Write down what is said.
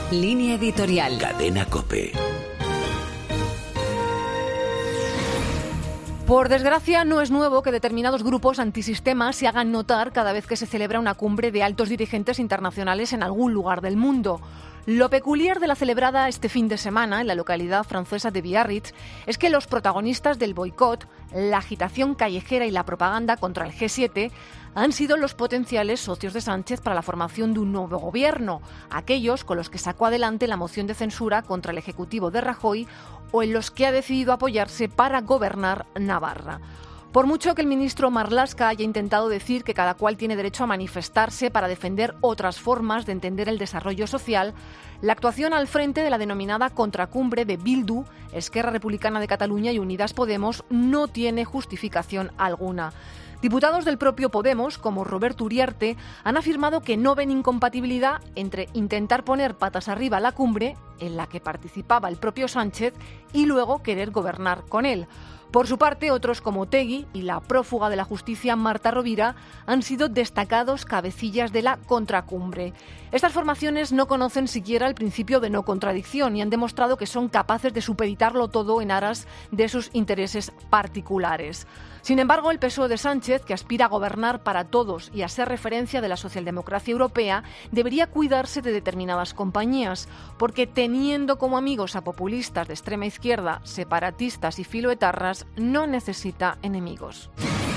Línea editorial. Cadena COPE. Por desgracia, no es nuevo que determinados grupos antisistema se hagan notar cada vez que se celebra una cumbre de altos dirigentes internacionales en algún lugar del mundo. Lo peculiar de la celebrada este fin de semana en la localidad francesa de Biarritz es que los protagonistas del boicot, la agitación callejera y la propaganda contra el G7 han sido los potenciales socios de Sánchez para la formación de un nuevo gobierno, aquellos con los que sacó adelante la moción de censura contra el Ejecutivo de Rajoy o en los que ha decidido apoyarse para gobernar Navarra. Por mucho que el ministro Marlaska haya intentado decir que cada cual tiene derecho a manifestarse para defender otras formas de entender el desarrollo social, la actuación al frente de la denominada contracumbre de Bildu, Esquerra Republicana de Cataluña y Unidas Podemos no tiene justificación alguna. Diputados del propio Podemos, como Roberto Uriarte, han afirmado que no ven incompatibilidad entre intentar poner patas arriba la cumbre, en la que participaba el propio Sánchez, y luego querer gobernar con él. Por su parte, otros como Otegi y la prófuga de la justicia Marta Rovira han sido destacados cabecillas de la contracumbre. Estas formaciones no conocen siquiera el principio de no contradicción y han demostrado que son capaces de supeditarlo todo en aras de sus intereses particulares. Sin embargo, el PSOE de Sánchez, que aspira a gobernar para todos y a ser referencia de la socialdemocracia europea, debería cuidarse de determinadas compañías, porque teniendo como amigos a populistas de extrema izquierda, separatistas y filoetarras, no necesita enemigos.